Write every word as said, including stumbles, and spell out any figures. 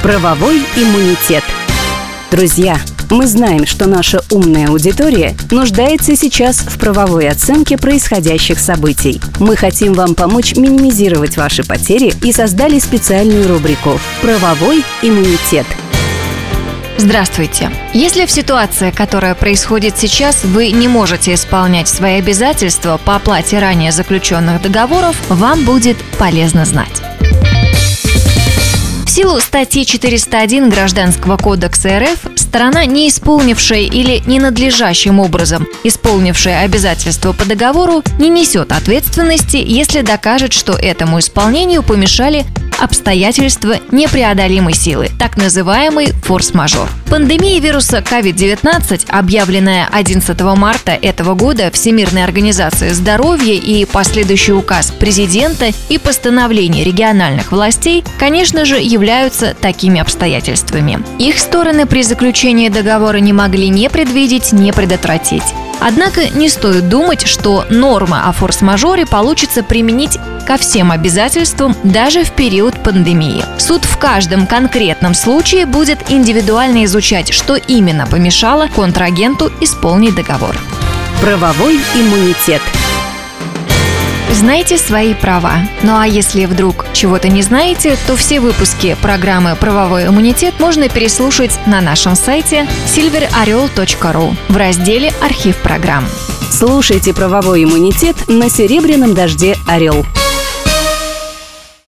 Правовой иммунитет. Друзья, мы знаем, что наша умная аудитория нуждается сейчас в правовой оценке происходящих событий. Мы хотим вам помочь минимизировать ваши потери и создали специальную рубрику «Правовой иммунитет». Здравствуйте! Если в ситуации, которая происходит сейчас, вы не можете исполнять свои обязательства по оплате ранее заключенных договоров, вам будет полезно знать. В силу статьи четыреста один Гражданского кодекса РФ сторона, не исполнившая или ненадлежащим образом исполнившая обязательства по договору, не несет ответственности, если докажет, что этому исполнению помешали обстоятельства непреодолимой силы, так называемый форс-мажор. Пандемия вируса ковид девятнадцать, объявленная одиннадцатого марта этого года Всемирной организацией здоровья, и последующий указ президента и постановление региональных властей, конечно же, являются такими обстоятельствами. Их стороны при заключении договора не могли ни предвидеть, ни предотвратить. Однако не стоит думать, что норма о форс-мажоре получится применить ко всем обязательствам даже в период пандемии. Суд в каждом конкретном случае будет индивидуально изучать, что именно помешало контрагенту исполнить договор. Правовой иммунитет. Знайте свои права. Ну а если вдруг чего-то не знаете, то все выпуски программы «Правовой иммунитет» можно переслушать на нашем сайте сильвер орел точка ру в разделе «Архив программ». Слушайте «Правовой иммунитет» на Серебряном дожде «Орел».